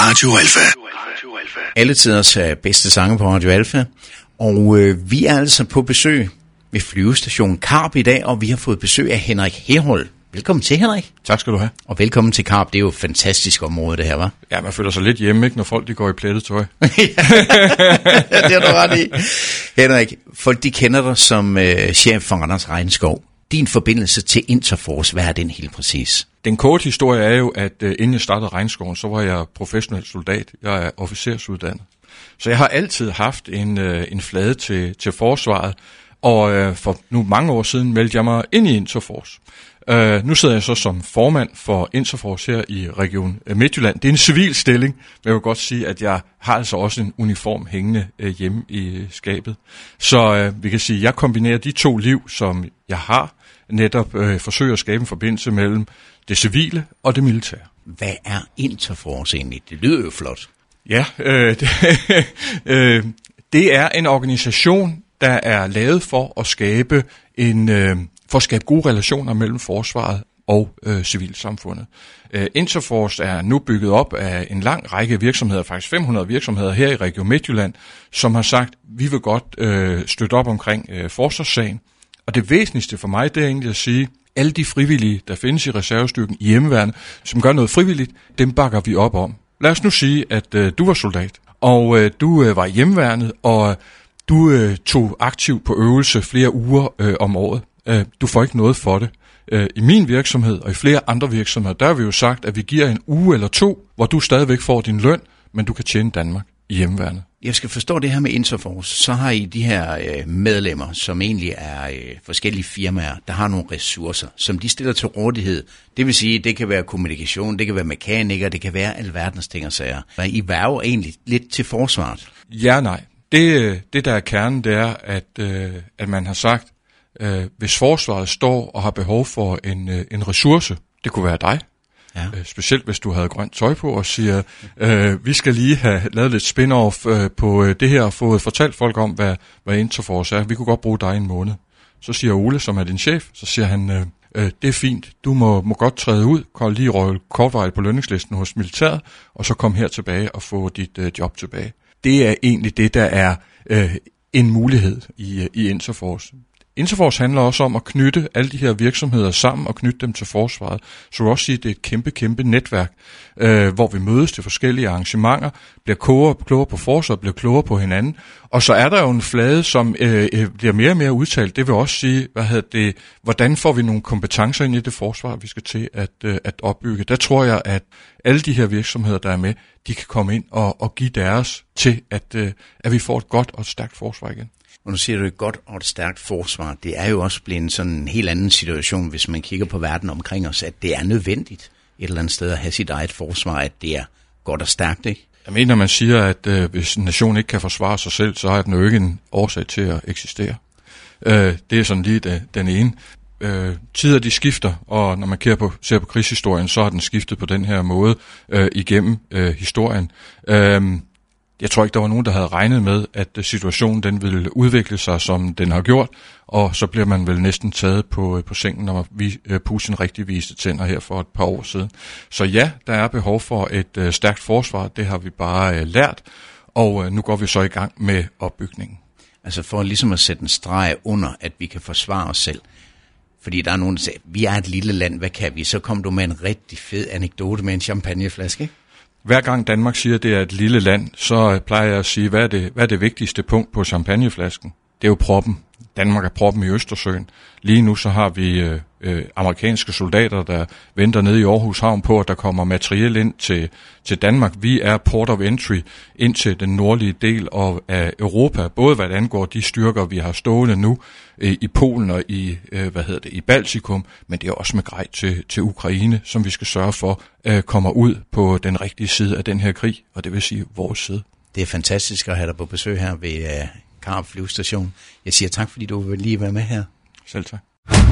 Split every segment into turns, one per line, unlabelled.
Radio Alfa.
Alle tiders bedste sange på Radio Alfa. Og vi er altså på besøg ved flyvestation Karup i dag, og vi har fået besøg af Henrik Herholdt. Velkommen til, Henrik.
Tak skal du have.
Og velkommen til Karup. Det er jo et fantastisk område, det her, hva'?
Ja, man føler sig lidt hjemme, ikke, når folk de går i plettet tøj.
Ja, det er du ret i. Henrik, folk de kender dig som chef for Randers Regnskov. Din forbindelse til Interforce, hvad er den helt præcis?
Den korte historie er jo, at inden jeg startede Regnskoven, så var jeg professionel soldat. Jeg er officersuddannet. Så jeg har altid haft en flade til forsvaret, og for nu mange år siden meldte jeg mig ind i Interforce. Nu sidder jeg så som formand for Interforce her i Region Midtjylland. Det er en civil stilling, men jeg vil godt sige, at jeg har altså også en uniform hængende hjemme i skabet. Så vi kan sige, at jeg kombinerer de to liv, som jeg har, netop forsøger at skabe en forbindelse mellem det civile og det militære.
Hvad er Interforce egentlig? Det lyder jo flot.
Ja, det er en organisation, der er lavet for at skabe gode relationer mellem forsvaret og civilsamfundet. Interforce er nu bygget op af en lang række virksomheder, faktisk 500 virksomheder her i Region Midtjylland, som har sagt, vi vil godt støtte op omkring forsvarssagen. Og det væsentligste for mig, det er egentlig at sige, alle de frivillige, der findes i reservestyrken i hjemmeværnet, som gør noget frivilligt, dem bakker vi op om. Lad os nu sige, at du var soldat, og du var i hjemmeværnet, og du tog aktivt på øvelse flere uger om året. Du får ikke noget for det. I min virksomhed og i flere andre virksomheder, der har vi jo sagt, at vi giver en uge eller to, hvor du stadigvæk får din løn, men du kan tjene Danmark i hjemmeværnet.
Jeg skal forstå det her med Interforce. Så har I de her medlemmer, som egentlig er forskellige firmaer, der har nogle ressourcer, som de stiller til rådighed. Det vil sige, det kan være kommunikation, det kan være mekanikere, det kan være alverdens ting og sager. I værger egentlig lidt til forsvaret.
Ja, nej. Det der er kernen, det er, at man har sagt, hvis forsvaret står og har behov for en ressource, det kunne være dig, ja. Specielt hvis du havde grønt tøj på og siger, vi skal lige have lavet lidt spin-off på det her og fået fortalt folk om, hvad Interforce er. Vi kunne godt bruge dig en måned. Så siger Ole, som er din chef, så siger han, det er fint, du må godt træde ud, kom lige røgle kortvarigt på lønningslisten hos militæret, og så kom her tilbage og få dit job tilbage. Det er egentlig det, der er en mulighed i Interforce. Interforce handler også om at knytte alle de her virksomheder sammen og knytte dem til forsvaret. Så vil også sige, at det er et kæmpe netværk, hvor vi mødes til forskellige arrangementer, bliver klogere på forsvaret, bliver klogere på hinanden. Og så er der jo en flade, som bliver mere og mere udtalt. Det vil også sige, hvordan får vi nogle kompetencer ind i det forsvar, vi skal til at opbygge. Der tror jeg, at alle de her virksomheder, der er med, de kan komme ind og give deres til, at vi får et godt og et stærkt forsvar igen.
Og nu siger du et godt og et stærkt forsvar. Det er jo også blevet sådan en helt anden situation, hvis man kigger på verden omkring os, at det er nødvendigt et eller andet sted at have sit eget forsvar, at det er godt og stærkt, ikke?
Jeg mener, man siger, at hvis en nation ikke kan forsvare sig selv, så har den jo ikke en årsag til at eksistere. Det er sådan lige den ene. Tider de skifter, og når man ser på krigshistorien, så har den skiftet på den her måde igennem historien. Jeg tror ikke, der var nogen, der havde regnet med, at situationen den ville udvikle sig, som den har gjort, og så bliver man vel næsten taget på sengen, når Putin rigtig viste tænder her for et par år siden. Så ja, der er behov for et stærkt forsvar, det har vi bare lært, og nu går vi så i gang med opbygningen.
Altså for ligesom at sætte en streg under, at vi kan forsvare os selv. Fordi der er nogen, der siger, vi er et lille land, hvad kan vi? Så kom du med en rigtig fed anekdote med en champagneflaske, ikke?
Hver gang Danmark siger, at det er et lille land, så plejer jeg at sige, hvad er det vigtigste punkt på champagneflasken? Det er jo proppen. Danmark er proppen i Østersøen. Lige nu så har vi amerikanske soldater, der venter nede i Aarhus Havn på, at der kommer materiel ind til Danmark. Vi er port of entry ind til den nordlige del af Europa, både hvad det angår de styrker, vi har stående nu i Polen og i Baltikum, men det er også med grej til Ukraine, som vi skal sørge for kommer ud på den rigtige side af den her krig, og det vil sige vores side.
Det er fantastisk at have dig på besøg her ved Karup Flyvestation. Jeg siger tak, fordi du vil lige være med her.
Selv tak.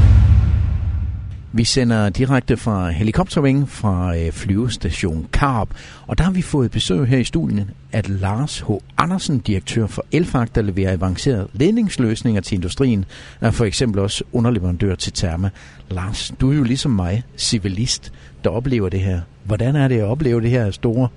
Vi sender direkte fra helikoptervingen fra flyvestation Karup, og der har vi fået besøg her i studien af Lars H. Andersen, direktør for Elfac, der leverer avancerede ledningsløsninger til industrien, og for eksempel også underleverandør til Therma. Lars, du er jo ligesom mig civilist, der oplever det her. Hvordan er det at opleve det her store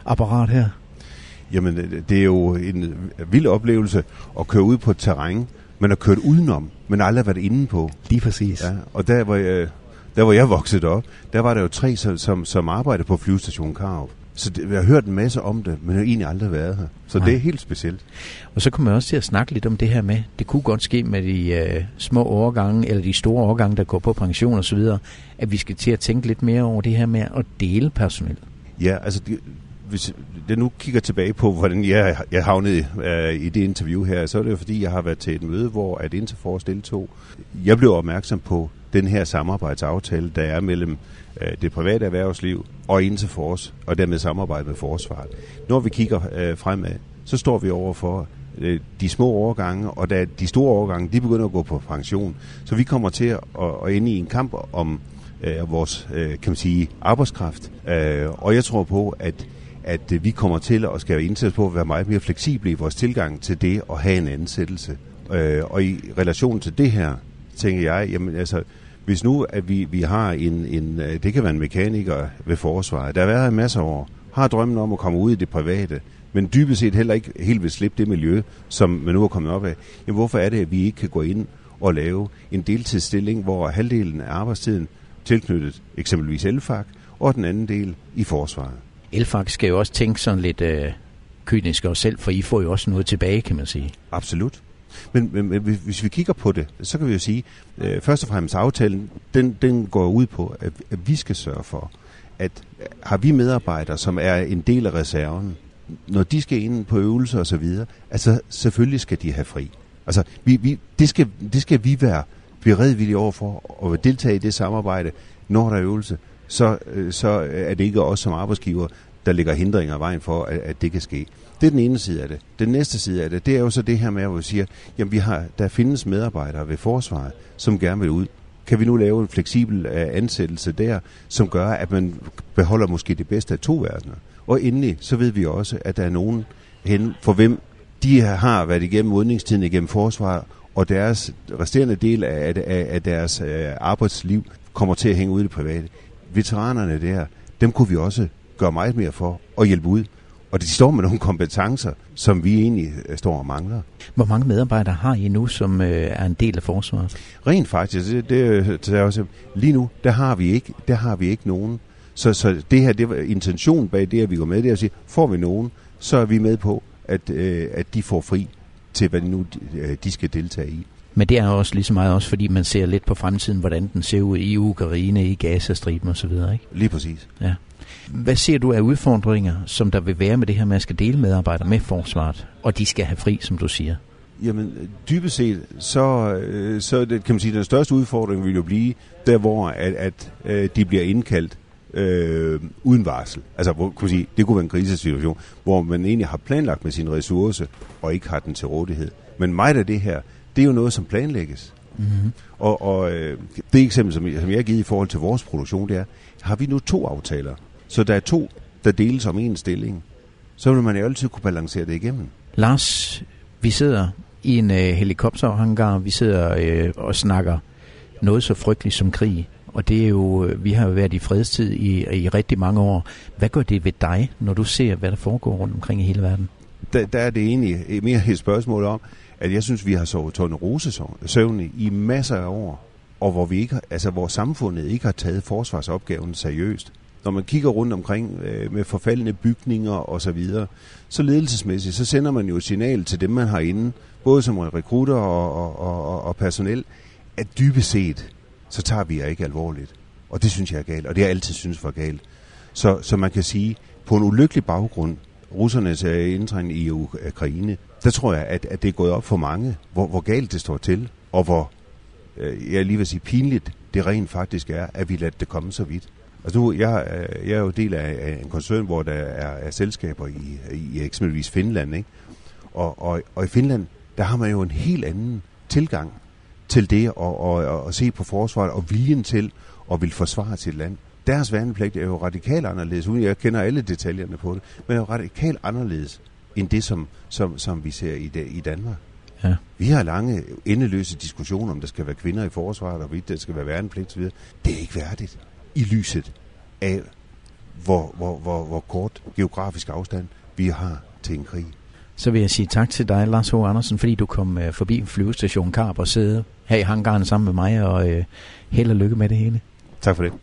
apparat her?
Jamen, det er jo en vild oplevelse at køre ud på et terræn, men at køre udenom, men aldrig været inde på.
Lige præcis.
Ja, og der hvor jeg voksede op, der var der jo 3, som arbejdede på flyvestationen Karup. Så jeg har hørt en masse om det, men jeg har egentlig aldrig været her. Så det er helt specielt.
Og så kommer jeg også til at snakke lidt om det her med, det kunne godt ske med de små årgange, eller de store årgange, der går på pension og så videre, at vi skal til at tænke lidt mere over det her med at dele personel.
Ja, altså hvis jeg nu kigger tilbage på, hvordan jeg havnede i det interview her, så er det jo fordi, jeg har været til et møde, hvor at Interforce deltog. Jeg blev opmærksom på den her samarbejdsaftale, der er mellem det private erhvervsliv og Interforce, og dermed samarbejde med forsvaret. Når vi kigger fremad, så står vi over for de små årgange, og da de store årgange, de begynder at gå på pension. Så vi kommer til at ende i en kamp om vores, kan man sige, arbejdskraft. Og jeg tror på, at vi kommer til at skal indsætte på at være meget mere fleksible i vores tilgang til det at have en ansættelse. Og i relation til det her, tænker jeg, jamen altså, hvis nu at vi har en det kan være en mekaniker ved forsvaret, der har været en masse år, har drømmen om at komme ud i det private, men dybest set heller ikke helt vil slippe det miljø, som man nu er kommet op af, jamen hvorfor er det, at vi ikke kan gå ind og lave en deltidsstilling, hvor halvdelen af arbejdstiden tilknyttet eksempelvis Elfag, og den anden del i forsvaret.
Elfag skal jo også tænke sådan lidt kynisk og selv, for I får jo også noget tilbage, kan man sige.
Absolut. Men hvis vi kigger på det, så kan vi jo sige, først og fremmest aftalen, den går ud på, at vi skal sørge for, at har vi medarbejdere, som er en del af reserven, når de skal ind på øvelser og så videre, altså selvfølgelig skal de have fri. Altså det skal vi være beredvillige overfor at deltage i det samarbejde, når der er øvelse, så er det ikke os som arbejdsgiver, der ligger hindringer af vejen for, at det kan ske. Det er den ene side af det. Den næste side af det, det er jo så det her med, at vi siger, jamen der findes medarbejdere ved forsvaret, som gerne vil ud. Kan vi nu lave en fleksibel ansættelse der, som gør, at man beholder måske det bedste af 2 verdener? Og endelig, så ved vi også, at der er nogen hen, for hvem de har været igennem modningstiden igennem forsvaret, og deres resterende del af deres arbejdsliv kommer til at hænge ud i det private. Veteranerne der, dem kunne vi også gøre meget mere for at hjælpe ud. Og de står med nogle kompetencer, som vi egentlig står og mangler.
Hvor mange medarbejdere har I nu, som er en del af forsvaret?
Rent faktisk, det er også, lige nu, der har vi ikke nogen. Så det her, det var intention bag det, at vi går med, det er at sige, får vi nogen, så er vi med på, at de får fri til, hvad nu de skal deltage i.
Men det er også lige så meget også, fordi man ser lidt på fremtiden, hvordan den ser ud i Ukraine, i Gazastriben og så videre, ikke?
Lige præcis.
Ja. Hvad ser du af udfordringer, som der vil være med det her med at skal dele medarbejdere med forsvaret, og de skal have fri, som du siger?
Jamen, dybest set, så det, kan man sige, den største udfordring vil jo blive, der hvor at de bliver indkaldt uden varsel. Altså, kan man sige, det kunne være en krisesituation, hvor man egentlig har planlagt med sin ressource, og ikke har den til rådighed. Men meget af det her, det er jo noget, som planlægges. Mm-hmm. Og det eksempel, som jeg har givet i forhold til vores produktion, det er, har vi nu 2 aftaler, så der er 2, der deles om en stilling, så vil man jo altid kunne balancere det igennem.
Lars, vi sidder i en helikopterhangar, vi sidder og snakker noget så frygteligt som krig, og det er jo, vi har jo været i fredstid i rigtig mange år. Hvad gør det ved dig, når du ser, hvad der foregår rundt omkring i hele verden?
Der er det egentlig mere et spørgsmål om, at jeg synes, vi har sovet tornerosesøvn i masser af år, og hvor samfundet ikke har taget forsvarsopgaven seriøst. Når man kigger rundt omkring med forfaldende bygninger og så videre, så ledelsesmæssigt, så sender man jo et signal til dem, man har inde, både som rekrutter og personel, at dybest set, så tager vi jer ikke alvorligt. Og det synes jeg er galt, og det har jeg altid synes var galt. Så man kan sige, på en ulykkelig baggrund, russernes indtrængning i Ukraine, der tror jeg, at det er gået op for mange, hvor galt det står til, og hvor, jeg lige vil sige, pinligt det rent faktisk er, at vi lader det komme så vidt. Altså nu, jeg er jo del af en koncern, hvor der er selskaber i eksempelvis Finland, ikke? Og i Finland, der har man jo en helt anden tilgang til det at se på forsvaret og viljen til at vil forsvare sit land. Deres værnepligt er jo radikalt anderledes, uden jeg kender alle detaljerne på det, men er jo radikalt anderledes end det, som vi ser i Danmark. Ja. Vi har lange, endeløse diskussioner, om der skal være kvinder i forsvaret, og der skal være værnepligt osv. Det er ikke værdigt i lyset af, hvor kort geografisk afstand vi har til en krig.
Så vil jeg sige tak til dig, Lars H. Andersen, fordi du kom forbi Flyvestation Karup og sidde her i hangaren sammen med mig, og held og lykke med det hele.
Tak for det.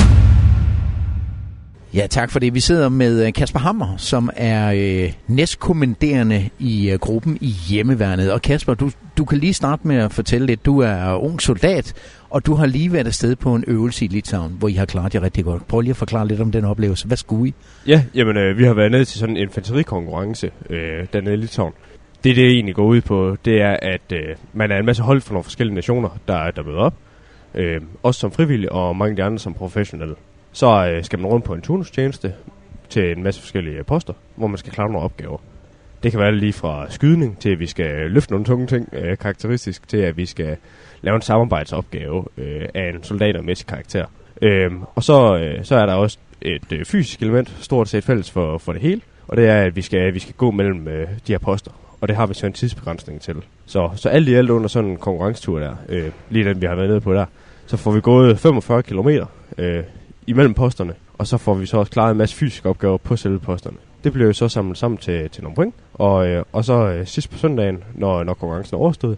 Ja, tak for det. Vi sidder med Kasper Hammer, som er næstkommanderende i gruppen i Hjemmeværnet. Og Kasper, du kan lige starte med at fortælle lidt. Du er ung soldat, og du har lige været afsted på en øvelse i Litauen, hvor I har klaret jer rigtig godt. Prøv lige at forklare lidt om den oplevelse. Hvad skulle I?
Ja, jamen vi har været nede til sådan en infanterikonkurrence dernede i Litauen. Det egentlig går ud på, det er, at man er en masse hold fra nogle forskellige nationer, der møder op. Også som frivillige, og mange af de andre som professionelle. Så skal man rundt på en turnustjeneste til en masse forskellige poster, hvor man skal klare nogle opgaver. Det kan være lige fra skydning til, at vi skal løfte nogle tunge ting karakteristisk, til at vi skal lave en samarbejdsopgave af en soldatermæssig karakter. Og så er der også et fysisk element, stort set fælles for det hele, og det er, at vi skal gå mellem de her poster. Og det har vi så en tidsbegrænsning til. Så alt i alt under sådan en konkurrencetur der, lige den vi har været nede på der, så får vi gået 45 kilometer imellem posterne, og så får vi så også klaret en masse fysiske opgaver på selve posterne. Det bliver jo så samlet sammen til nogle point, og så sidst på søndagen, når konkurrencen er overstået,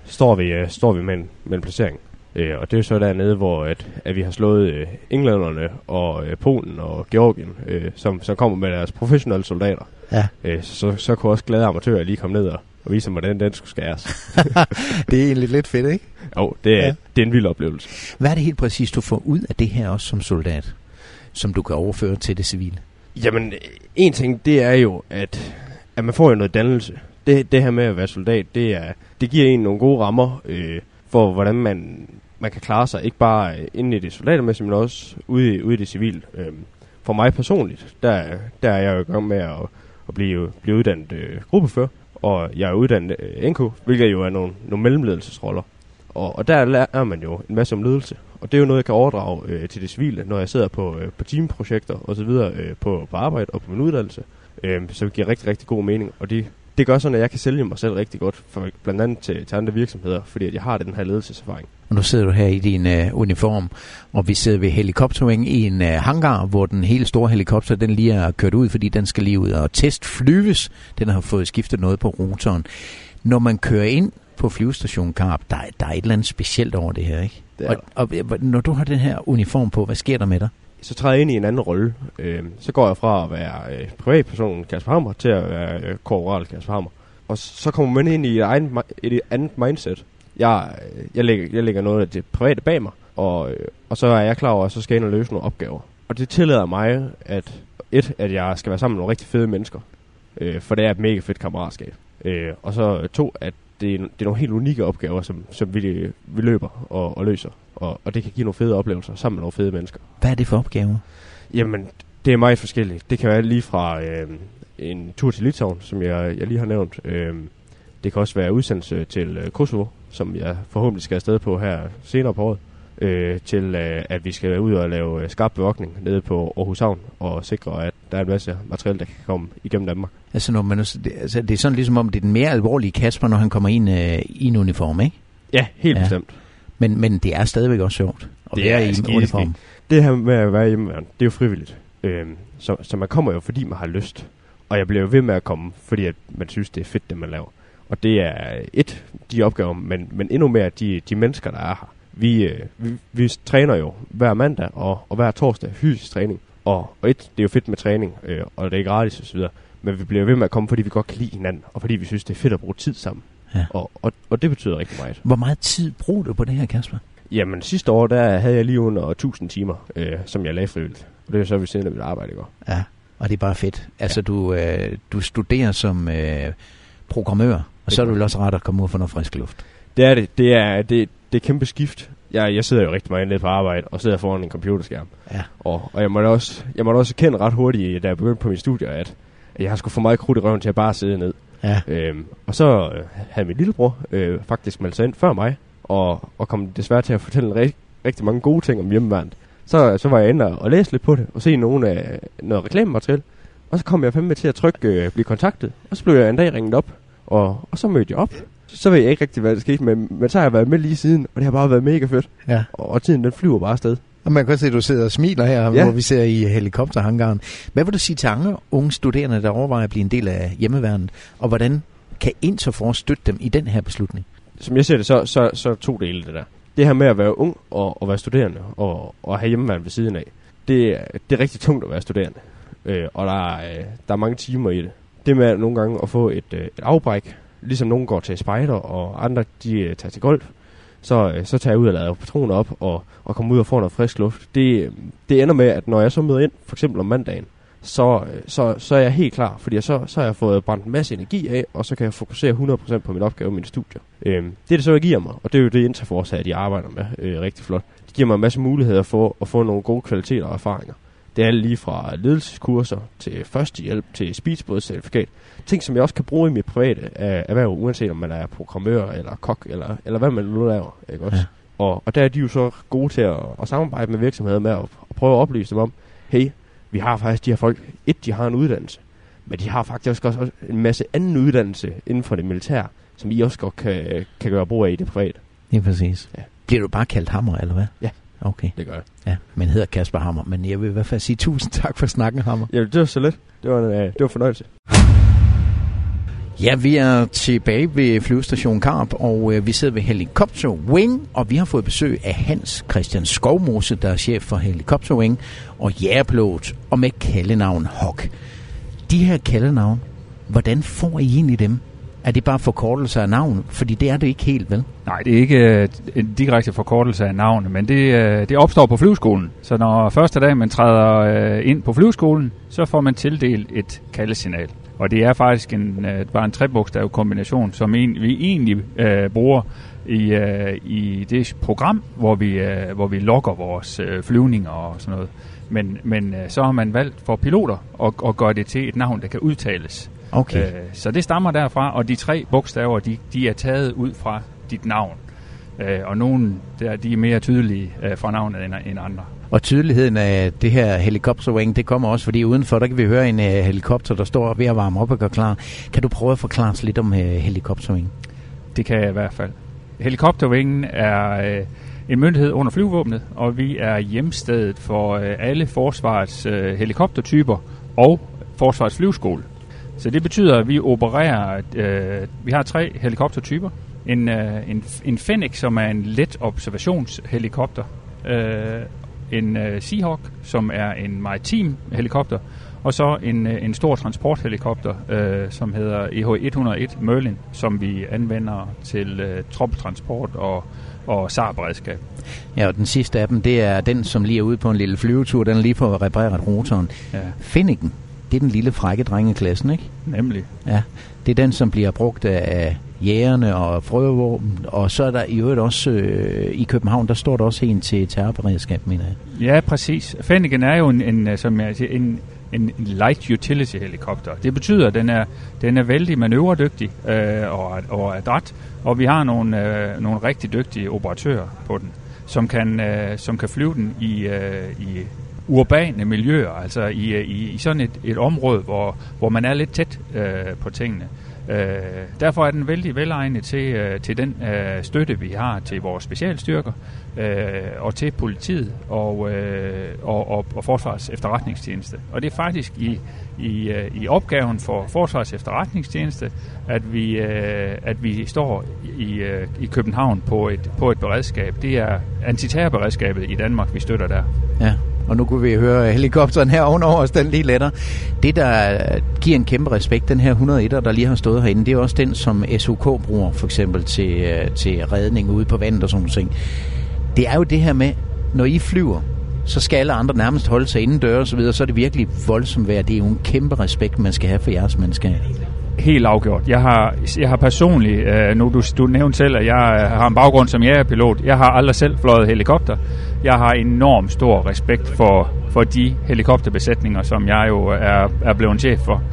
står vi med en placering. Og det er jo så dernede, hvor at vi har slået englænderne og Polen og Georgien, som kommer med deres professionelle soldater.
Ja.
Så kunne også glade amatører lige komme ned og vise dem, hvordan den skulle skæres.
Det er egentlig lidt fedt, ikke?
Jo, det er en vild oplevelse.
Hvad er det helt præcis, du får ud af det her også som soldat, som du kan overføre til det civile? Jamen,
en ting, det er jo, at man får jo noget dannelse. Det her med at være soldat, det giver en nogle gode rammer for, hvordan man kan klare sig, ikke bare inde i det soldatermæssige, men også ude i det civile. For mig personligt, der er jeg jo i gang med at blive uddannet gruppefører, og jeg er uddannet NK, hvilket jo er nogle mellemledelsesroller. Og der lærer man jo en masse om ledelse, og det er jo noget, jeg kan overdrage til det civile, når jeg sidder på teamprojekter og så videre på arbejde og på min uddannelse. Så det giver rigtig, rigtig god mening, og det gør sådan, at jeg kan sælge mig selv rigtig godt, for blandt andet til andre virksomheder, fordi at jeg har den her ledelseserfaring.
Og nu sidder du her i din uniform, og vi sidder ved helikoptervingen i en hangar, hvor den helt store helikopter, den lige er kørt ud, fordi den skal lige ud og testflyves. Den har fået skiftet noget på rotoren. Når man kører ind på Flyvestation Karup, der er et eller andet specielt over det her, ikke? Og når du har den her uniform på, hvad sker der med dig?
Så træder jeg ind i en anden rolle. Så går jeg fra at være privatperson Kasper Hammer til at være korporal Kasper Hammer. Og så kommer man ind i et andet mindset. Jeg lægger noget af det private bag mig, og så er jeg klar over, at så skal jeg ind og løse nogle opgaver. Og det tillader mig, at jeg skal være sammen med nogle rigtig fede mennesker. For det er et mega fedt kammeratskab. Og så 2, at det er nogle helt unikke opgaver, som vi løber og løser. Og det kan give nogle fede oplevelser sammen med nogle fede mennesker.
Hvad er det for opgaver?
Jamen, det er meget forskelligt. Det kan være lige fra en tur til Litauen, som jeg lige har nævnt. Det kan også være udsendelse til Kosovo, som jeg forhåbentlig skal afsted på her senere på året. Til at vi skal ud og lave skarp bevogtning nede på Aarhus Havn og sikre, at der er en masse materiale, der kan komme igennem Danmark. Altså,
det er sådan ligesom om, det er den mere alvorlige Kasper, når han kommer ind i en uniform, ikke?
Ja, helt bestemt.
Men det er stadigvæk også sjovt at være i en uniform.
Det her med at være hjemmeværende, det er jo frivilligt. Så man kommer jo, fordi man har lyst. Og jeg bliver jo ved med at komme, fordi at man synes, det er fedt, det man laver. Og det er de opgaver, men endnu mere de mennesker, der er her. Vi træner jo hver mandag og hver torsdag fysisk træning. Og det er jo fedt med træning, og det er gratis og så videre. Men vi bliver ved med at komme, fordi vi godt kan lide hinanden, og fordi vi synes, det er fedt at bruge tid sammen. Ja. Og det betyder rigtig meget.
Hvor meget tid bruger du på det her, Kasper?
Jamen sidste år, der havde jeg lige under 1000 timer, som jeg lagde frivilligt. Og det er så ved siden af mit arbejde i går.
Ja, og det er bare fedt. Altså du studerer som programmør, og så er du vel også ret at komme ud for noget frisk luft.
Det er det. Det er kæmpe skift. Jeg sidder jo rigtig meget nede på arbejde og sidder foran en computerskærm. Ja. Og jeg måtte også kende ret hurtigt, da jeg begyndte på min studier, at jeg har sgu for meget krudt i røven til at bare sidde ned. Ja. Og så havde min lillebror faktisk meldt sig ind før mig, og kom desværre til at fortælle rigtig mange gode ting om hjemmeværnet. Så var jeg inde og læse lidt på det, og se noget reklamemateriale. Og så kom jeg fandme til at blive kontaktet, og så blev jeg en dag ringet op, og så mødte jeg op. Så ved jeg ikke rigtig, hvad der skete, men så har jeg været med lige siden, og det har bare været mega fedt. Ja. Og tiden, den flyver bare afsted.
Og man kan se, at du sidder og smiler her, hvor vi ser i helikopterhangaren. Hvad vil du sige til andre unge studerende, der overvejer at blive en del af hjemmeværnet, og hvordan kan Interforce støtte dem i den her beslutning? Som jeg ser det, så 2 dele det der. Det her med at være ung og være studerende og have hjemmeværnet ved siden af, det er rigtig tungt at være studerende. Og der er mange timer i det. Det med nogle gange at få et afbræk, ligesom nogen går til spejder, og andre de tager til golf, så tager jeg ud og lader patroner op og kommer ud og får noget frisk luft. Det ender med, at når jeg så møder ind, for eksempel om mandagen, så er jeg helt klar, fordi så har jeg fået brændt en masse energi af, og så kan jeg fokusere 100% på min opgave i mine studier. Det er det så, jeg giver mig, og det er jo det Interforce her, de arbejder med rigtig flot. Det giver mig en masse muligheder for at få nogle gode kvaliteter og erfaringer. Det er alt lige fra ledelseskurser til førstehjælp til speedbådscertifikat. Ting, som jeg også kan bruge i mit private erhverv, uanset om man er programmør eller kok, eller hvad man nu laver. Ikke også? Ja. Og der er de jo så gode til at samarbejde med virksomheder med at prøve at oplyse dem om, hey, vi har faktisk de her folk, de har en uddannelse, men de har faktisk også en masse anden uddannelse inden for det militære, som I også godt kan gøre brug af i det private. Ja, præcis. Ja. Bliver du bare kaldt Hammer, eller hvad? Ja. Okay. Det gør jeg. Ja, men hedder Kasper Hammer. Men jeg vil i hvert fald sige 1000 tak for snakken, Hammer. Ja, det var så let. Det var fornøjelse. Ja, vi er tilbage ved flyvestation Karup, og vi sidder ved Helikopter Wing, og vi har fået besøg af Hans Christian Skovmose, der er chef for Helikopter Wing, og jægerpilot, og med kaldenavn Hawk. De her kaldenavn, hvordan får I egentlig dem? Er det bare forkortelse af navn? Fordi det er det ikke helt, vel?
Nej, det er ikke en direkte forkortelse af navn, men det opstår på flyveskolen. Så når første dag man træder ind på flyveskolen, så får man tildelt et kaldesignal. Og det er faktisk bare en 3-bogstav kombination, som vi egentlig bruger i det program, hvor vi logger vores flyvninger og sådan noget. Men så har man valgt for piloter at gøre det til et navn, der kan udtales. Okay. Så det stammer derfra, og de 3 bogstaver, de er taget ud fra dit navn. Og nogle de er mere tydelige fra navnet end andre. Og tydeligheden af det her helikopterwing, det kommer også, fordi udenfor, der kan vi høre en helikopter, der står ved at varme op og gøre klar. Kan du prøve at forklare os lidt om helikopterwing? Det kan jeg i hvert fald. Helikopterwingen er en myndighed under flyvevåbnet, og vi er hjemstedet for alle forsvarets helikoptertyper og forsvarets flyveskole. Så det betyder, at vi opererer, vi har 3 helikoptertyper. En Fenix, som er en let observationshelikopter. En Seahawk, som er en maritim helikopter. Og så en stor transporthelikopter, som hedder EH-101 Merlin, som vi anvender til troppetransport og SAR-beredskab. Ja, og den sidste af dem, det er den, som lige er ude på en lille flyvetur. Den er lige på at reparere rotoren. Ja. Fenixen, det er den lille frække drengeklassen, ikke? Nemlig. Ja, det er den, som bliver brugt af jægerne og frøvåben, og så er der i øvrigt også i København, der står der også en til terrorberedskab, mener jeg. Ja, præcis. Fenixen er jo en light utility helikopter. Det betyder, at den er vældig manøvredygtig og adræt, og vi har nogle rigtig dygtige operatører på den, som kan flyve den i urbane miljøer, altså i sådan et område, hvor man er lidt tæt på tingene. Derfor er den vældig velegnet til den støtte, vi har til vores specialstyrker og til politiet og Forsvarets Efterretningstjeneste. Og det er faktisk i opgaven for Forsvarets Efterretningstjeneste, at vi står i København på et beredskab. Det er antiterrorberedskabet i Danmark, vi støtter der. Ja. Og nu kunne vi høre helikopteren her ovenover os, den lige letter. Det, der giver en kæmpe respekt, den her 101'er, der lige har stået herinde, det er også den, som SUK bruger for eksempel til redning ude på vandet og sådan noget. Det er jo det her med, når I flyver, så skal alle andre nærmest holde sig indendør og så videre, så er det virkelig voldsomt værd. Det er jo en kæmpe respekt, man skal have for jeres mandskab. Helt afgjort. Jeg har personligt, du nævnte selv, at jeg har en baggrund som jægerpilot. Jeg har aldrig selv fløjet helikopter. Jeg har enormt stor respekt for de helikopterbesætninger, som jeg jo er blevet chef for.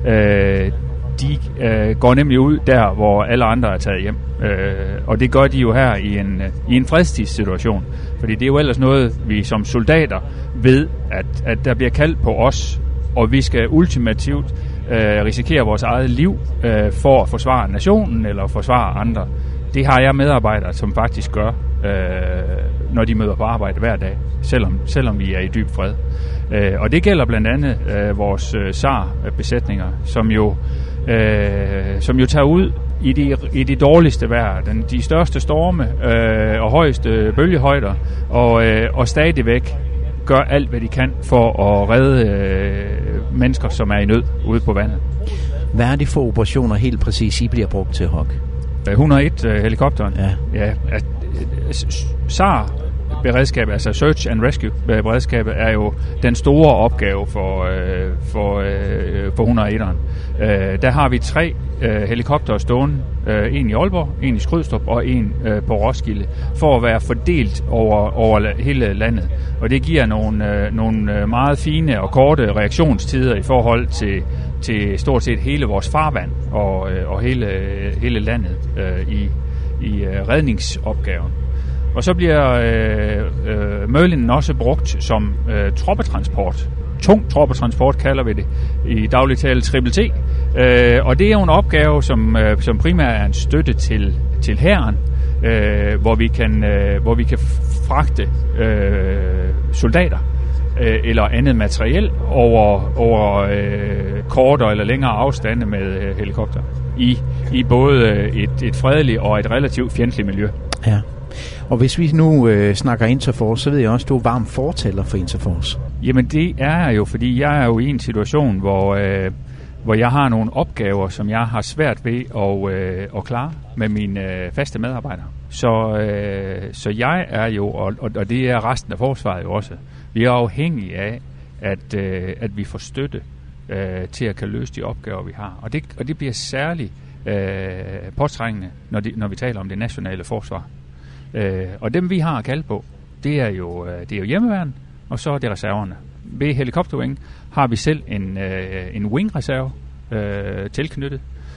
De går nemlig ud der, hvor alle andre er taget hjem. Og det gør de jo her i en fredstidssituation. Fordi det er jo ellers noget, vi som soldater ved, at der bliver kaldt på os, og vi skal ultimativt risikere vores eget liv for at forsvare nationen eller forsvare andre. Det har jeg medarbejdere, som faktisk gør når de møder på arbejde hver dag, selvom vi er i dyb fred. Og det gælder blandt andet vores SAR-besætninger, som jo tager ud i de dårligste vejr, de største storme og højeste bølgehøjder, og stadigvæk gør alt, hvad de kan for at redde mennesker, som er i nød ude på vandet.
Hvad er det for operationer helt præcis, I bliver brugt til, Hawk?
101 helikopteren.
Ja.
SAR-beredskabet, altså Search and Rescue-beredskabet, er jo den store opgave for 101'eren. Der har vi 3 helikoptere stående. En i Aalborg, en i Skrydstrup og en på Roskilde, for at være fordelt over hele landet. Og det giver nogle meget fine og korte reaktionstider i forhold til stort set hele vores farvand og hele landet i redningsopgaven. Og så bliver Merlin også brugt som troppetransport. Tung troppetransport kalder vi det i daglig tale Triple T. Og det er jo en opgave, som primært er en støtte til hæren, hvor vi kan fragte soldater eller andet materiel over kortere eller længere afstande med helikopter i både et fredeligt og et relativt fjendtligt miljø.
Ja. Og hvis vi nu snakker Interforce, så ved jeg også, at du er varm fortaler for Interforce.
Jamen det er jo, fordi jeg er jo i en situation, hvor jeg har nogle opgaver, som jeg har svært ved at klare med mine faste medarbejdere. Så jeg er jo, og det er resten af forsvaret jo også, vi er afhængige af, at vi får støtte til at kan løse de opgaver, vi har. Og det bliver særligt påtrængende, når vi taler om det nationale forsvar. Og dem vi har at kalde på, det er jo hjemmeværn, og så er det reserverne. Ved helikopterwing har vi selv en wing-reserve tilknyttet,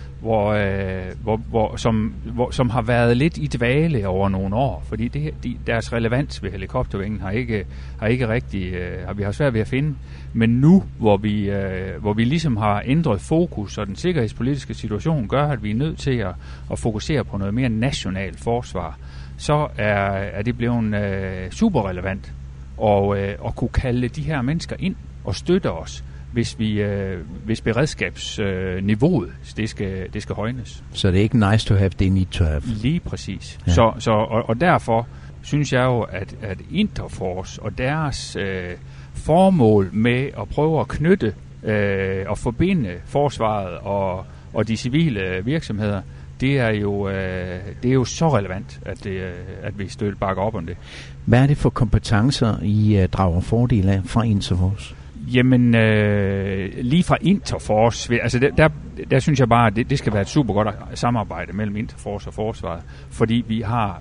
som har været lidt i dvale over nogle år, fordi deres relevans ved helikoptervingen har ikke rigtig, vi har svært ved at finde. Men nu, hvor vi ligesom har ændret fokus, og den sikkerhedspolitiske situation gør, at vi er nødt til at fokusere på noget mere nationalt forsvar, så er det blevet super relevant at kunne kalde de her mennesker ind og støtte os, hvis beredskabsniveauet det skal højnes.
Så det er ikke nice to have, det er need to have.
Lige præcis. Ja. Og derfor synes jeg jo, at Interforce og deres formål med at prøve at knytte og forbinde forsvaret og de civile virksomheder, det er jo så relevant, at vi bakker op om det.
Hvad er det for kompetencer, I drager fordel af fra Interforce?
Jamen, lige fra Interforce, altså der synes jeg bare, at det skal være et super godt samarbejde mellem Interforce og Forsvaret, fordi vi har,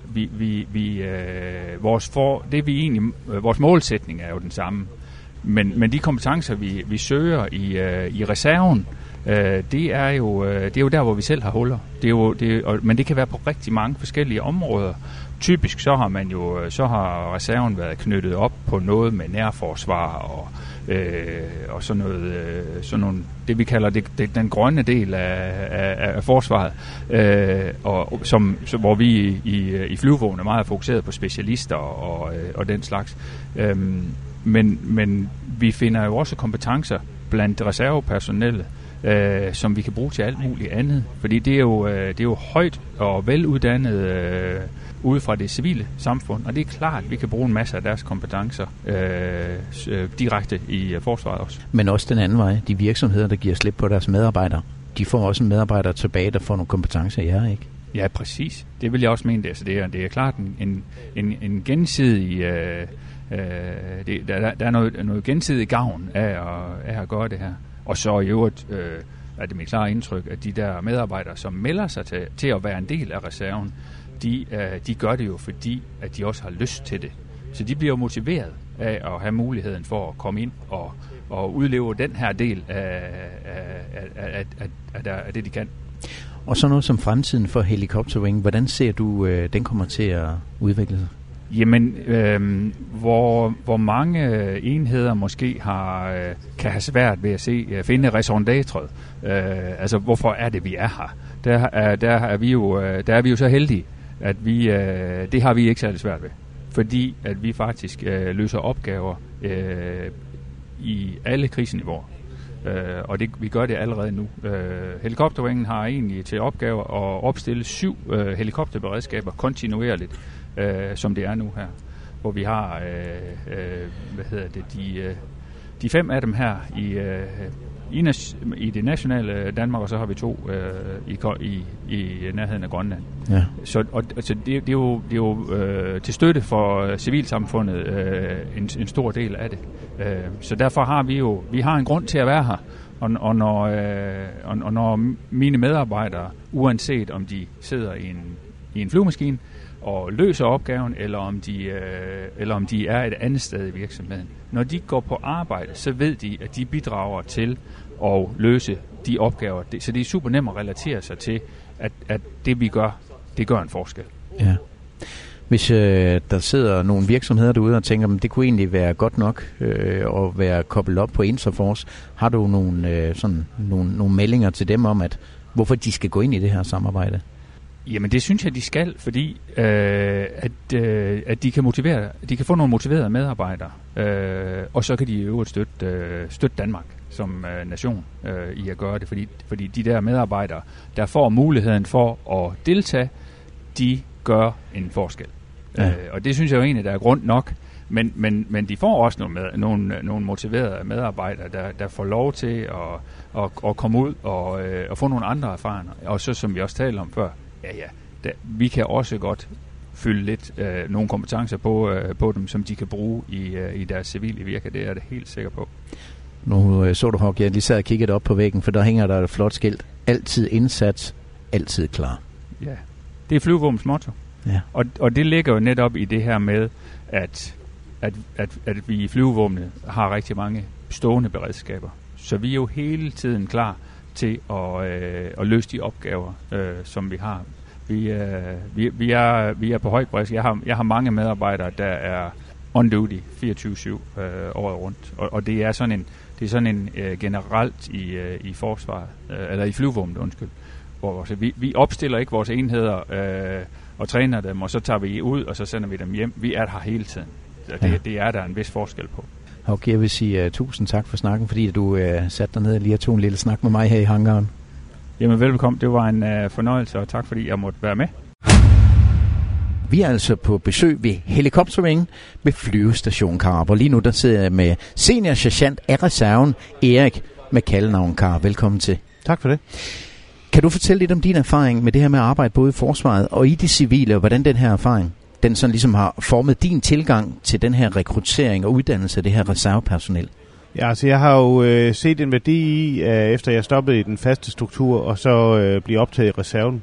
vores målsætning er jo den samme, men de kompetencer, vi søger i reserven, det er jo der, hvor vi selv har huller. Men det kan være på rigtig mange forskellige områder. Typisk så har reserven været knyttet op på noget med nærforsvar og sådan nogle, det vi kalder den grønne del af forsvaret, hvor vi i flyvevågen er meget fokuseret på specialister og den slags. Men vi finder jo også kompetencer blandt reservepersonellet, som vi kan bruge til alt muligt andet. Fordi det er jo højt og veluddannet ude fra det civile samfund, og det er klart, at vi kan bruge en masse af deres kompetencer direkte i forsvaret også. Men også den anden vej, de virksomheder, der giver slip på deres medarbejdere, de får også en medarbejder tilbage, der får nogle kompetencer, I har, ikke? Ja, præcis. Det vil jeg også mene. Det er klart en gensidig... der er noget gensidig gavn af at gøre det her. Og så i øvrigt er det mit klare indtryk, at de der medarbejdere, som melder sig til at være en del af reserven, de gør det jo, fordi at de også har lyst til det. Så de bliver jo motiveret af at have muligheden for at komme ind og udleve den her del af det, de kan. Og så noget som fremtiden for helikopterwing. Hvordan ser du, den kommer til at udvikle sig? Jamen, hvor mange enheder måske kan have svært ved at finde raison d'être. Altså, hvorfor er det, vi er her? Der er vi jo så heldige, at det har vi ikke særlig svært ved. fordi at vi faktisk løser opgaver i alle kriseniveauer. Og vi gør det allerede nu. Helikoptervingen har egentlig til opgave at opstille 7 helikopterberedskaber kontinuerligt, som det er nu her. Hvor vi har de 5 af dem her i det nationale Danmark, og så har vi 2 i nærheden af Grønland. Ja. Så det er jo til støtte for civilsamfundet en stor del af det. Så derfor har vi har en grund til at være her. Og når mine medarbejdere, uanset om de sidder i en flyvemaskine og løser opgaven, eller om de er et andet sted i virksomheden, når de går på arbejde, så ved de, at de bidrager til at løse de opgaver. Så det er super nemt at relatere sig til, at det vi gør, det gør en forskel.
Ja. Hvis der sidder nogle virksomheder derude og tænker, at det kunne egentlig være godt nok at være koblet op på Interforce, har du nogle meldinger til dem om, at hvorfor de skal gå ind i det her samarbejde?
Jamen det synes jeg, de skal, fordi at de kan få nogle motiverede medarbejdere, og så kan de i øvrigt støtte Danmark som nation i at gøre det, fordi de der medarbejdere, der får muligheden for at deltage, de gør en forskel. Ja. Og det synes jeg jo egentlig, der er grund nok, men de får også nogle motiverede medarbejdere, der får lov til at komme ud og få nogle andre erfaringer, og så som vi også talte om før, vi kan også godt fylde lidt nogle kompetencer på dem, som de kan bruge i deres civile virke. Det er jeg helt sikker på.
Nu så du, Hawk, jeg lige sad og kiggede op på væggen, for der hænger der et flot skilt. Altid indsats, altid klar.
Ja, det er flyvevåbens motto. Ja. Og det ligger jo netop i det her med, at vi i flyvevåbnet har rigtig mange stående beredskaber. Så vi er jo hele tiden klar til at løse de opgaver, som vi har. Vi er på høj beredskab. Jeg har mange medarbejdere, der er on duty 24/7 året rundt, og det er sådan en generelt i forsvaret eller i flyvevåbnet, undskyld. Hvor vi opstiller ikke vores enheder og træner dem, og så tager vi ud og så sender vi dem hjem. Vi er her hele tiden. Det er der en vis forskel på.
Okay, jeg vil sige tusind tak for snakken, fordi du satte dig ned og lige tog en lille snak med mig her i hangaren.
Jamen velbekomme, det var en fornøjelse, og tak fordi jeg måtte være med.
Vi er altså på besøg ved helikoptervingen ved Flyvestation Karup, og lige nu der sidder jeg med senior sergeant af reserven, Erik med kaldenavn Karup. Velkommen til.
Tak for det.
Kan du fortælle lidt om din erfaring med det her med at arbejde både i forsvaret og i det civile, og hvordan den her erfaring, den sådan ligesom har formet din tilgang til den her rekruttering og uddannelse af det her reservepersonel?
Ja, altså jeg har jo set en værdi i, efter jeg stoppede i den faste struktur, og så blive optaget i reserven.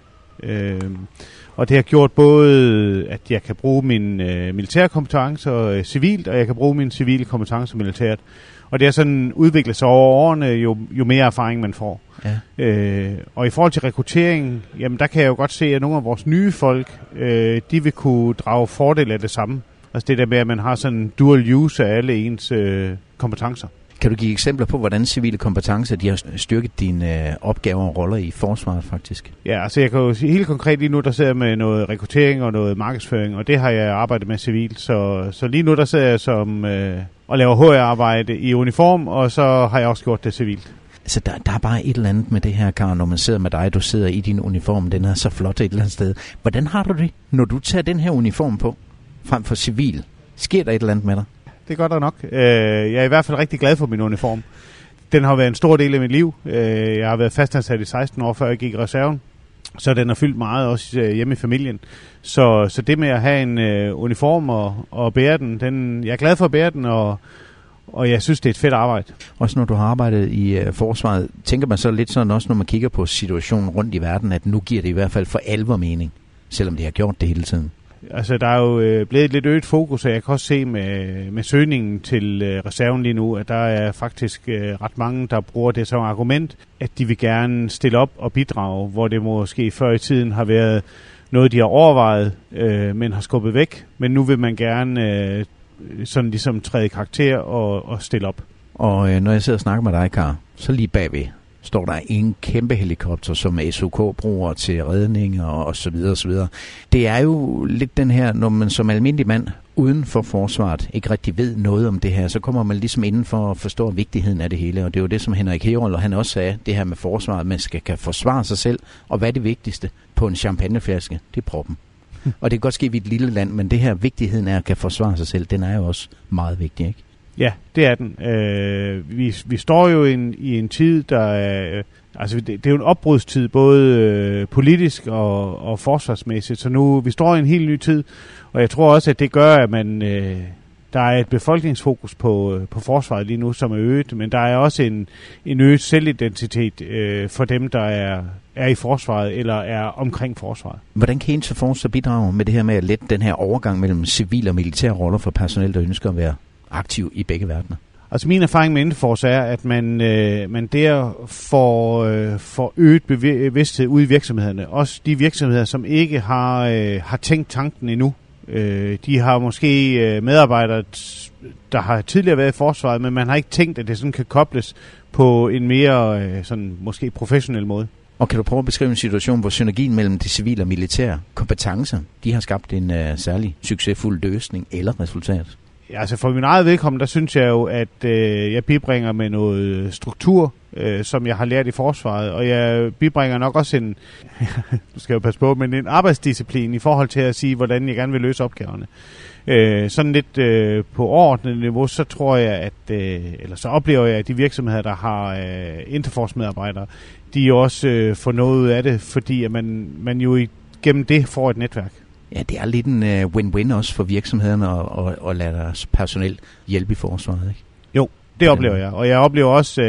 Og det har gjort både, at jeg kan bruge mine militære kompetencer civilt, og jeg kan bruge mine civile kompetencer militært. Og det har sådan udviklet sig over årene, jo mere erfaring man får. Ja. Og i forhold til rekruttering, jamen der kan jeg jo godt se, at nogle af vores nye folk, de vil kunne drage fordel af det samme. Altså det der med, at man har sådan dual use af alle ens kompetencer.
Kan du give eksempler på, hvordan civile kompetencer de har styrket dine opgaver og roller i forsvaret faktisk?
Ja, altså jeg kan jo sige helt konkret lige nu, der sidder jeg med noget rekruttering og noget markedsføring, og det har jeg arbejdet med civilt. Så lige nu der sidder jeg som og laver HR-arbejde i uniform, og så har jeg også gjort det civilt.
Så der er bare et eller andet med det her, Karen, når man sidder med dig, du sidder i din uniform, den er så flot et eller andet sted. Hvordan har du det, når du tager den her uniform på, frem for civil? Sker der et eller andet med dig?
Det gør der nok. Jeg er i hvert fald rigtig glad for min uniform. Den har været en stor del af mit liv. Jeg har været fastansat i 16 år, før jeg gik i reserven. Så den har fyldt meget også hjemme i familien. Så det med at have en uniform og bære den, jeg er glad for at bære den, og jeg synes, det er et fedt arbejde.
Også når du har arbejdet i forsvaret, tænker man så lidt sådan også, når man kigger på situationen rundt i verden, at nu giver det i hvert fald for alvor mening, selvom det har gjort det hele tiden.
Altså, der er jo blevet et lidt øget fokus, og jeg kan også se med søgningen til reserven lige nu, at der er faktisk ret mange, der bruger det som argument, at de vil gerne stille op og bidrage, hvor det måske før i tiden har været noget, de har overvejet, men har skubbet væk. Men nu vil man gerne sådan ligesom træde i karakter og stille op.
Og når jeg sidder og snakker med dig, Kar, så lige bagved står der en kæmpe helikopter, som SOK bruger til redning og så videre og så videre. Det er jo lidt den her, når man som almindelig mand uden for forsvaret ikke rigtig ved noget om det her, så kommer man ligesom inden for at forstå vigtigheden af det hele. Og det er jo det, som Henrik Herold, og han også sagde, det her med forsvaret, man kan forsvare sig selv. Og hvad er det vigtigste på en champagneflaske? Det er proppen. Og det kan godt ske, at vi er et lille land, men det her vigtigheden af at kan forsvare sig selv, den er jo også meget vigtig, ikke?
Ja, det er den. Vi står jo i en tid, der er... Altså, det er jo en opbrudstid, både politisk og forsvarsmæssigt. Så nu, vi står i en helt ny tid, og jeg tror også, at det gør, at der er et befolkningsfokus på forsvaret lige nu, som er øget, men der er også en øget selvidentitet for dem, der er i forsvaret eller er omkring forsvaret.
Hvordan kan Interforce så bidrage med det her med at lette den her overgang mellem civil og militære roller for personel, der ønsker at være aktiv i begge verdener?
Altså min erfaring med Interforce er, at man der får øget bevidsthed ude i virksomhederne. Også de virksomheder, som ikke har tænkt tanken endnu. De har måske medarbejdere, der har tidligere været i forsvaret, men man har ikke tænkt, at det sådan kan kobles på en mere sådan måske professionel måde.
Og kan du prøve at beskrive en situation, hvor synergien mellem de civile og militære kompetencer, de har skabt en særlig succesfuld løsning eller resultat?
Ja, altså for min eget vedkommende, der synes jeg jo, at jeg bibringer med noget struktur, som jeg har lært i forsvaret, og jeg bibringer nok også nu skal jeg jo passe på, men en arbejdsdisciplin i forhold til at sige, hvordan jeg gerne vil løse opgaverne. Sådan lidt på overordnet niveau, så tror jeg, eller så oplever jeg, at de virksomheder, der har Interforce-medarbejdere, de også får noget ud af det, fordi at man jo gennem det får et netværk.
Ja, det er lidt en win-win også for virksomhederne at lade deres personel hjælpe i forsvaret, ikke? Jo,
det oplever jeg. Og jeg oplever også,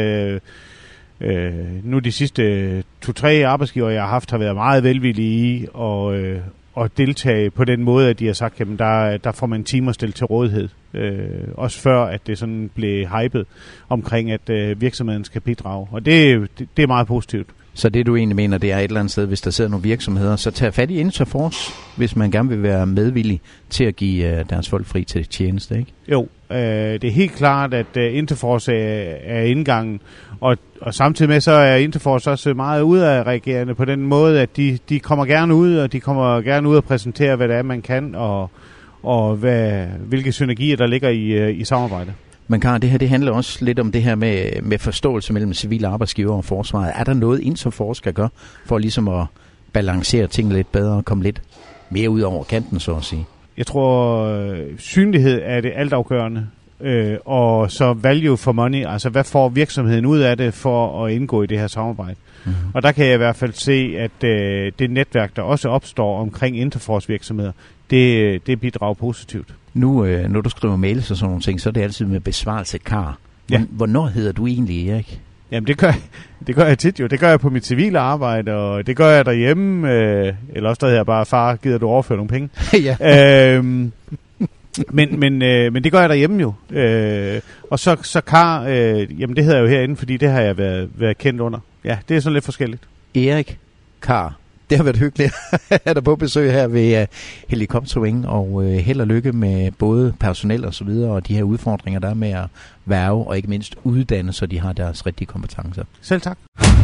nu de sidste 2-3 arbejdsgiver, jeg har haft, har været meget velvillige i at deltage på den måde, at de har sagt, jamen der får man timer stillet til rådighed. Også før, at det sådan blev hypet omkring, at virksomheden skal bidrage. Og det er meget positivt.
Så det du egentlig mener, det er et eller andet sted, hvis der sidder nogle virksomheder, så tag fat i Interforce, hvis man gerne vil være medvillig til at give deres folk fri til tjeneste, ikke?
Jo, det er helt klart, at Interforce er indgangen, og samtidig med så er Interforce også meget udadreagerende på den måde, at de kommer gerne ud, og de kommer gerne ud og præsentere, hvad det er, man kan, og hvilke synergier, der ligger i samarbejde.
Men Karl, det her det handler også lidt om det her med forståelse mellem civile arbejdsgiver og forsvaret. Er der noget, Interforce skal gøre for ligesom at balancere tingene lidt bedre og komme lidt mere ud over kanten, så at sige?
Jeg tror, synlighed er det altafgørende, og så value for money, altså hvad får virksomheden ud af det for at indgå i det her samarbejde. Mm-hmm. Og der kan jeg i hvert fald se, at det netværk, der også opstår omkring Interforce virksomheder, det bidrager positivt.
Nu, når du skriver mails og sådan nogle ting, så er det altid med besvarelse, Karl.
Ja.
Hvornår hedder du egentlig Erik?
Jamen det gør jeg tit jo. Det gør jeg på mit civile arbejde, og det gør jeg derhjemme. Eller også der hedder jeg bare, far, gider du overføre nogle penge?
Ja.
Men det gør jeg derhjemme jo. Og så Karl, jamen det hedder jeg jo herinde, fordi det har jeg været kendt under. Ja, det er sådan lidt forskelligt.
Erik, Karl. Det har været hyggeligt at have dig på besøg her ved Helikopterwing, og held og lykke med både personel og så videre, og de her udfordringer, der er med at værve og ikke mindst uddanne, så de har deres rigtige kompetencer.
Selv tak.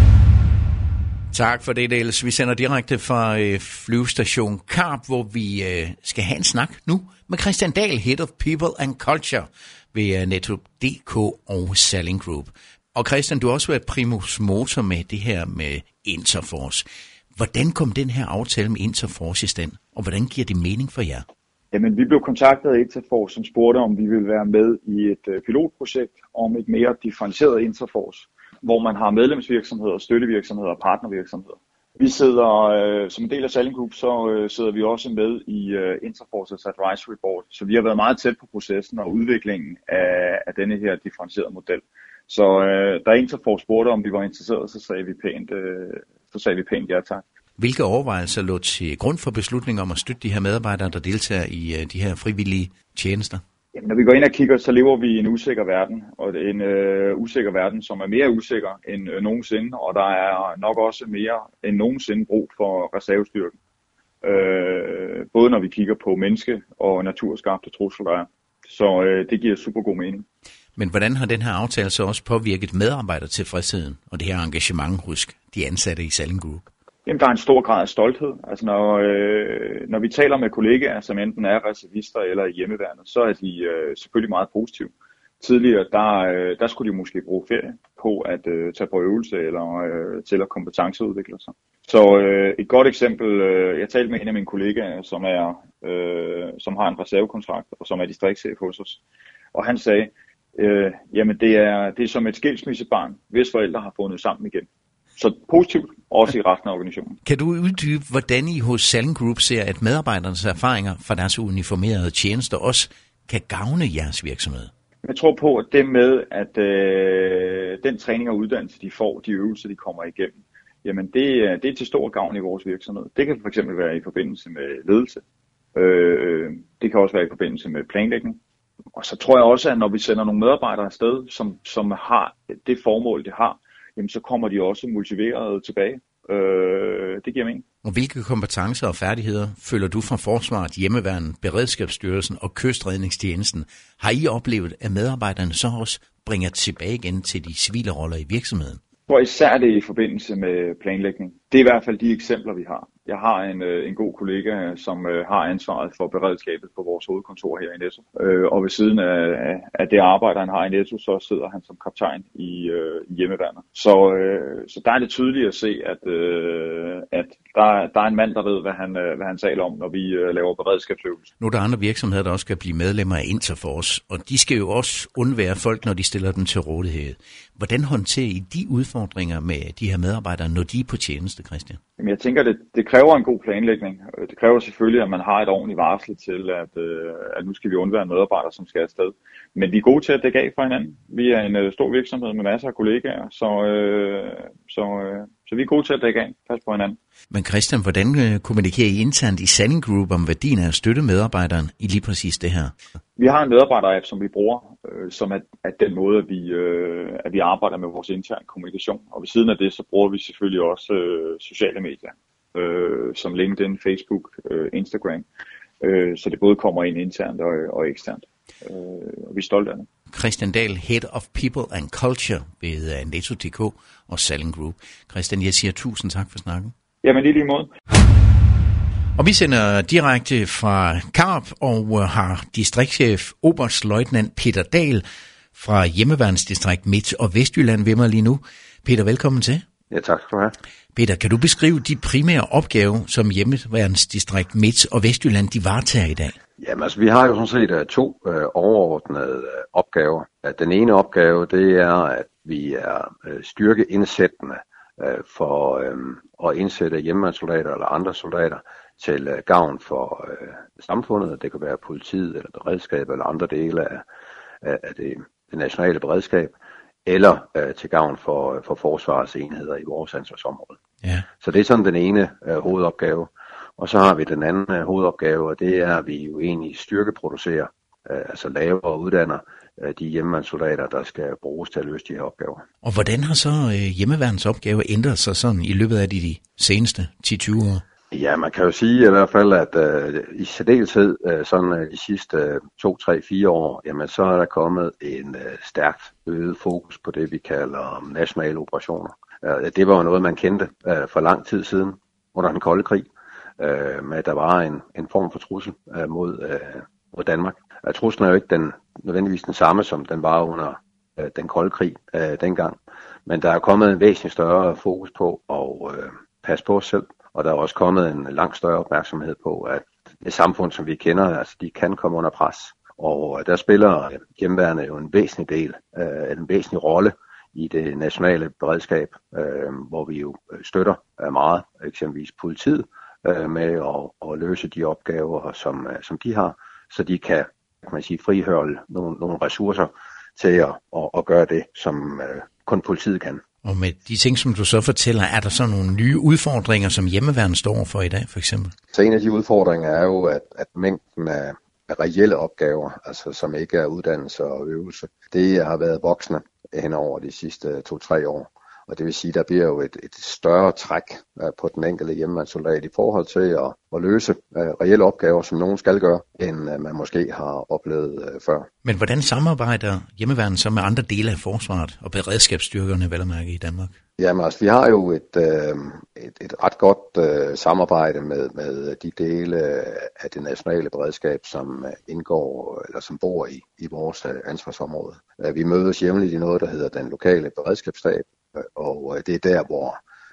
Tak for det, Niels. Vi sender direkte fra flyvestation Karup, hvor vi skal have en snak nu med Christian Dahl, Head of People and Culture ved Netto.dk og Salling Group. Og Christian, du har også været primus motor med det her med Interforce. Hvordan kom den her aftale med Interforce i stand, og hvordan giver det mening for jer?
Jamen, vi blev kontaktet af Interforce, som spurgte, om vi ville være med i et pilotprojekt om et mere differentieret Interforce, hvor man har medlemsvirksomheder, støttevirksomheder og partnervirksomheder. Vi sidder, som en del af Salling Group, så sidder vi også med i Interforces Advisory Board, så vi har været meget tæt på processen og udviklingen af denne her differentierede model. Så da Interforce spurgte, om vi var interesserede, så sagde vi pænt ja tak.
Hvilke overvejelser lå til grund for beslutningen om at støtte de her medarbejdere, der deltager i de her frivillige tjenester?
Jamen, når vi går ind og kigger, så lever vi i en usikker verden, og en usikker verden, som er mere usikker end nogensinde, og der er nok også mere end nogensinde brug for reservestyrken. Både når vi kigger på menneske- og naturskabte trusler, der er. Så det giver super god mening.
Men hvordan har den her aftale så også påvirket medarbejdertilfredsheden og det her engagement hos de ansatte i Salling Group?
Jamen, der er en stor grad af stolthed. Altså, når vi taler med kollegaer, som enten er reservister eller i hjemmeværnet, så er de selvfølgelig meget positive. Tidligere, der skulle de måske bruge ferie på at tage på øvelse eller til at kompetenceudvikle sig. Så et godt eksempel, jeg talte med en af mine kollegaer, som har en reservekontrakt og som er distriktschef hos os. Og han sagde, jamen det er som et skilsmissebarn, hvis forældre har fundet sammen igen. Så positivt, også i resten af organisationen.
Kan du uddybe, hvordan I hos Salling Group ser, at medarbejdernes erfaringer fra deres uniformerede tjenester også kan gavne jeres virksomhed?
Jeg tror på, at det med, at den træning og uddannelse, de får, de øvelser, de kommer igennem, jamen det er til stor gavn i vores virksomhed. Det kan fx være i forbindelse med ledelse. Det kan også være i forbindelse med planlægning. Og så tror jeg også, at når vi sender nogle medarbejdere afsted, som har det formål, det har, jamen så kommer de også motiveret tilbage. Det giver mening.
Og hvilke kompetencer og færdigheder føler du fra Forsvaret, Hjemmeværnet, Beredskabsstyrelsen og Kystredningstjenesten? Har I oplevet, at medarbejderne så også bringer tilbage igen til de civile roller i virksomheden?
Jeg tror især det i forbindelse med planlægning. Det er i hvert fald de eksempler, vi har. Jeg har en god kollega, som har ansvaret for beredskabet på vores hovedkontor her i Netto. Og ved siden af det arbejde, han har i Netto, så sidder han som kaptajn i hjemmeværnet. Så der er det tydeligt at se, at der er en mand, der ved, hvad han taler om, når vi laver beredskabsøvelser.
Nu er der andre virksomheder, der også skal blive medlemmer af Interforce, og de skal jo også undvære folk, når de stiller dem til rådighed. Hvordan håndterer I de udfordringer med de her medarbejdere, når de er på tjeneste, Christian?
Jamen, jeg tænker, det kræver en god planlægning. Det kræver selvfølgelig, at man har et ordentligt varsel til, at nu skal vi undvære medarbejdere, som skal afsted. Men vi er gode til at dække af for hinanden. Vi er en stor virksomhed med masser af kollegaer, så vi er gode til at dække af. Pas på hinanden.
Men Christian, hvordan kommunikerer I internt i Salling Group om værdien af at støtte medarbejderen i lige præcis det her?
Vi har en medarbejder-app, som vi bruger, som er den måde, at vi arbejder med vores interne kommunikation. Og ved siden af det, så bruger vi selvfølgelig også sociale medier, som LinkedIn, Facebook, Instagram. Så det både kommer ind internt og eksternt. Og vi er stolte af det.
Christian Dahl, Head of People and Culture ved Netto.dk og Salling Group. Christian, jeg siger tusind tak for snakken.
Jamen lige måde.
Og vi sender direkte fra Karup og har distriktschef oberstløjtnant Peter Dahl fra Hjemmeværnsdistrikt Midt- og Vestjylland ved mig lige nu. Peter, velkommen til.
Ja, tak skal du have.
Peter, kan du beskrive de primære opgaver, som Hjemmeværnsdistrikt Midt- og Vestjylland de varetager i dag?
Jamen altså, vi har jo sådan set to overordnede opgaver. Den ene opgave, det er, at vi er styrkeindsættende for at indsætte hjemmeværnssoldater eller andre soldater til gavn for samfundet. Det kan være politiet eller beredskab eller andre dele af det nationale beredskab, eller til gavn for forsvarets enheder i vores ansvarsområde.
Ja.
Så det er sådan den ene hovedopgave. Og så har vi den anden hovedopgave, og det er, at vi jo egentlig styrkeproducerer, altså laver og uddanner de hjemmeværnssoldater, der skal bruges til at løse de her opgaver.
Og hvordan har så hjemmeværnens opgave ændret sig sådan i løbet af de seneste 10-20 år?
Ja, man kan jo sige i hvert fald, at i særdeleshed sådan de sidste 2, 3, 4 år, jamen så er der kommet en stærkt øget fokus på det, vi kalder nationale operationer. Det var jo noget, man kendte for lang tid siden under den kolde krig, med at der var en form for trussel mod Danmark. Truslen er jo ikke nødvendigvis den samme, som den var under den kolde krig dengang, men der er kommet en væsentlig større fokus på at passe på os selv. Og der er også kommet en langt større opmærksomhed på, at det samfund, som vi kender, altså de kan komme under pres. Og der spiller hjemmeværnet jo en væsentlig del, en væsentlig rolle i det nationale beredskab, hvor vi jo støtter meget, eksempelvis politiet, med at løse de opgaver, som de har, så de kan man sige, friholde nogle ressourcer til at gøre det, som kun politiet kan.
Og med de ting, som du så fortæller, er der så nogle nye udfordringer, som hjemmeværnet står for i dag, for eksempel?
Så en af de udfordringer er jo, at mængden af reelle opgaver, altså som ikke er uddannelse og øvelse, det har været voksende hen over de sidste 2-3 år. Og det vil sige, der bliver jo et større træk på den enkelte hjemmeværnssoldat i forhold til at løse reelle opgaver, som nogen skal gøre, end man måske har oplevet før.
Men hvordan samarbejder hjemmeværnet så med andre dele af forsvaret og beredskabsstyrkerne, vel at mærke, i Danmark?
Jamen altså, vi har jo et ret godt samarbejde med de dele af det nationale beredskab, som indgår eller som bor i vores ansvarsområde. Vi mødes jævnligt i noget, der hedder den lokale beredskabsstab, og det er der, hvor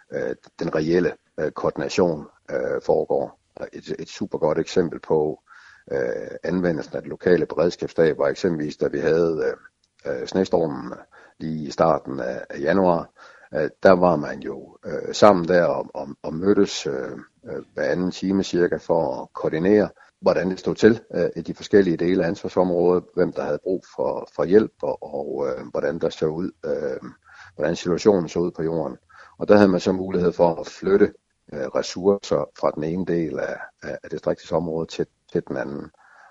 den reelle koordination foregår. Et super godt eksempel på anvendelsen af den lokale beredskabsstab var eksempelvis, da vi havde snestormen lige i starten af januar. Der var man jo sammen der og mødtes hver anden time cirka for at koordinere, hvordan det stod til i de forskellige dele af ansvarsområdet, hvem der havde brug for hjælp og hvordan der så ud, hvordan situationen så ud på jorden. Og der havde man så mulighed for at flytte ressourcer fra den ene del af distriktets område til den anden.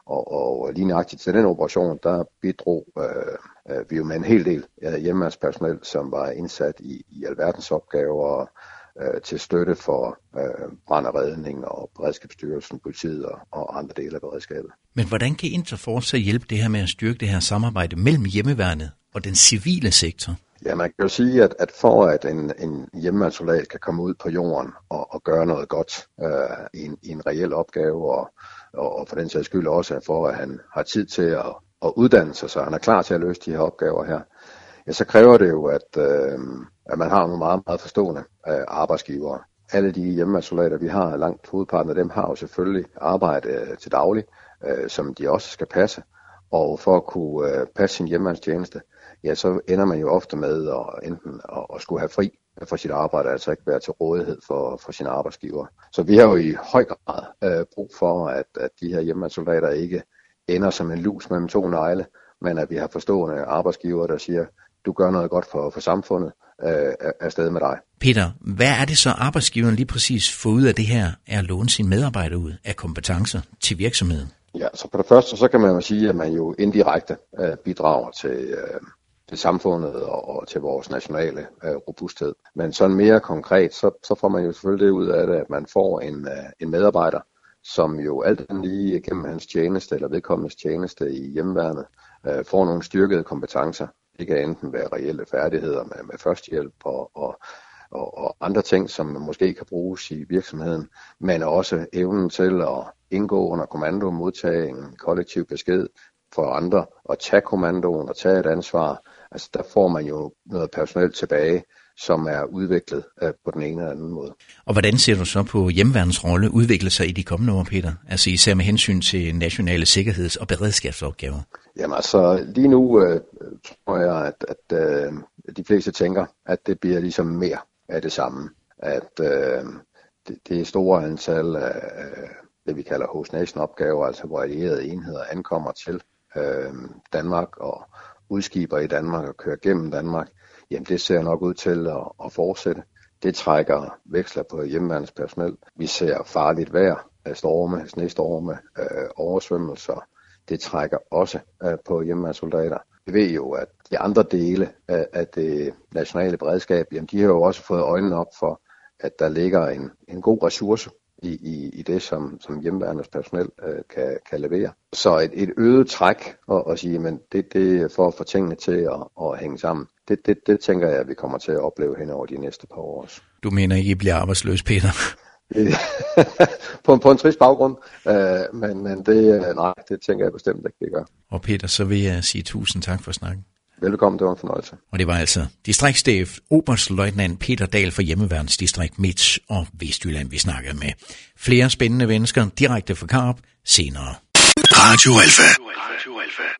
Og lige nøjagtigt til den operation, der bidrog vi jo med en hel del hjemmeværnspersonel, som var indsat i alverdens opgaver til støtte for brand og redning og Beredskabsstyrelsen, politiet og andre dele af beredskabet.
Men hvordan kan Interforce så hjælpe det her med at styrke det her samarbejde mellem hjemmeværnet og den civile sektor? Ja,
man kan jo sige, at for at en hjemmeværnssoldat kan komme ud på jorden og gøre noget godt i en reel opgave, og for den sags skyld også for, at han har tid til at uddanne sig, så han er klar til at løse de her opgaver her, ja, så kræver det jo, at man har nogle meget, meget forstående arbejdsgivere. Alle de hjemmeværnssoldater, vi har, langt hovedparten af dem, har jo selvfølgelig arbejde til daglig, som de også skal passe. Og for at kunne passe sin hjemmeværnstjeneste, ja, så ender man jo ofte med at skulle have fri for sit arbejde, altså ikke være til rådighed for sine arbejdsgiver. Så vi har jo i høj grad brug for, at de her hjemmeværnssoldater ikke ender som en lus mellem to negle, men at vi har forstående arbejdsgiver, der siger, du gør noget godt for samfundet, afsted med dig.
Peter, hvad er det så arbejdsgiveren lige præcis får ud af det her, er at låne sine medarbejdere ud af kompetencer til virksomheden?
Ja, så på det første, så kan man jo sige, at man jo indirekte bidrager til samfundet og til vores nationale robusthed. Men sådan mere konkret, så får man jo selvfølgelig det ud af det, at man får en medarbejder, som jo alt lige gennem hans tjeneste eller vedkommendes tjeneste i hjemmeværnet får nogle styrkede kompetencer. Det kan enten være reelle færdigheder med førstehjælp og andre ting, som måske kan bruges i virksomheden, men også evnen til at indgå under kommando, modtage en kollektiv besked for andre, og tage kommandoen og tage et ansvar. Altså der får man jo noget personel tilbage, som er udviklet på den ene eller anden måde. Og
hvordan ser du så på hjemmeværnets rolle udvikle sig i de kommende år, Peter? Altså især med hensyn til nationale sikkerheds- og beredskabsopgaver?
Jamen altså lige nu tror jeg, at de fleste tænker, at det bliver ligesom mere af det samme. At det store antal af det vi kalder host nation opgaver, altså hvor allierede enheder ankommer til Danmark og udskiber i Danmark og kører gennem Danmark, jamen det ser nok ud til at fortsætte. Det trækker veksler på hjemmeværnets personel. Vi ser farligt vejr, storme, snestorme, oversvømmelser. Det trækker også på hjemmeværnssoldater. Vi ved jo, at de andre dele af det nationale beredskab, jamen de har jo også fået øjnene op for, at der ligger en god ressource i det, som hjemmeværnets personel kan levere. Så et øget træk og sige, men det er for at få tingene til at hænge sammen. Det tænker jeg, at vi kommer til at opleve hen over de næste par år også.
Du mener ikke, I bliver arbejdsløs, Peter?
på en trist baggrund, men det tænker jeg bestemt ikke, det gør.
Og Peter, så vil jeg sige tusind tak for snakken.
Velkommen, det var en fornøjelse.
Og det var altså distriktschef oberstløjtnant Peter Dahl fra Hjemmeværnsdistrikt Midt- og Vestjylland, vi snakkede med. Flere spændende mennesker direkte fra Karup senere. Radio Alpha.